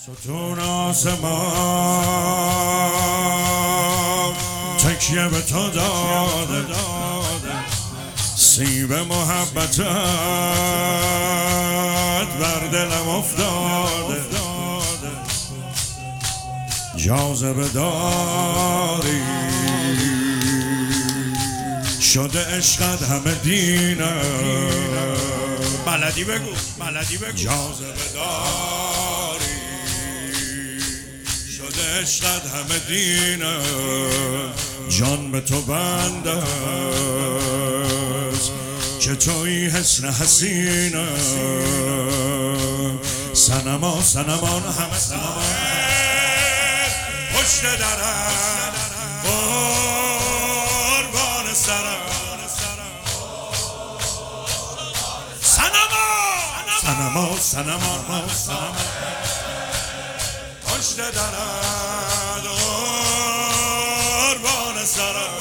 ستون آسمان تکیه به تو داده، سیب محبتت بر دلم افتاده، جاذبه داری شده عشقت همه دینه. بلدی بگو جاذبه داری شده عشقت همه دینه. جان به تو بنده است که توی حسن حسینه. صنما صنمان همه صنمان پشت درم قربان سرم. صنمان پشت درم قربان سرم.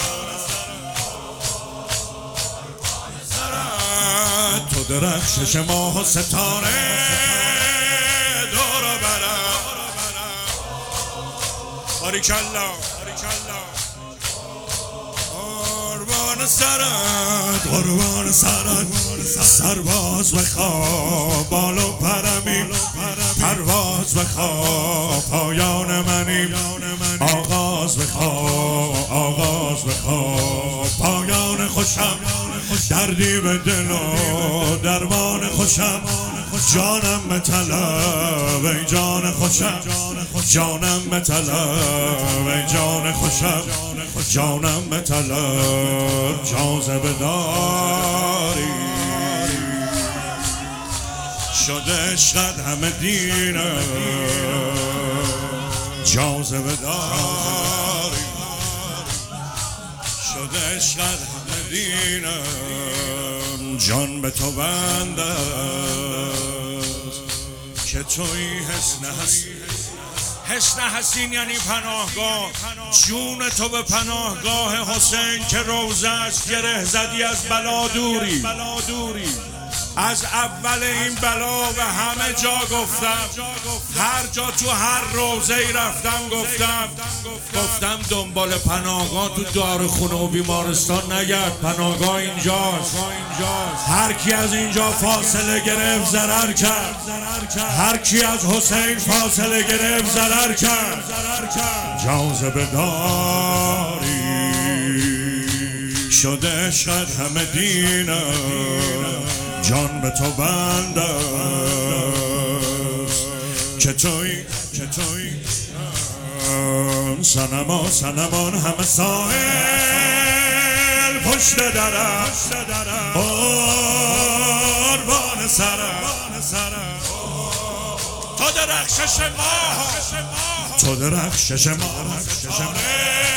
تو درخشش ماه و ستاره دور و برم. باریکالله قربان سرت سرباز بخواب بالو پرمی، پرواز بخواب پایان منی، آغاز بخواب پایان خوشم، دردی به دل و درمان خوشم. جانم به طلب ای جان خوشم، جانم به طلب ای جان خوشم، جانم به طلب. جاذبه داری شده عشقت همه دینه. جاذبه داری شده عشقت همه دینه. جان به تو بنده که توی حسن حسین یعنی پناهگاه. جون تو به پناهگاه حسین که روزه است گره زدی از بلا دوری. از اول این بلا به همه جا گفتم، هر جا تو هر روزه ای رفتم گفتم دنبال پناهگاه تو دارخونه و بیمارستان نگرد، پناهگاه اینجاست. هر کی از اینجا فاصله گرفت ضرر کرد، هر کی از حسین فاصله گرفت ضرر کرد. جاذبه داری شده عشقت همه دینه. جان به تو بنده است که توی صنمان همه ساحل پشت درم قربان سرم. تو درخشش ماه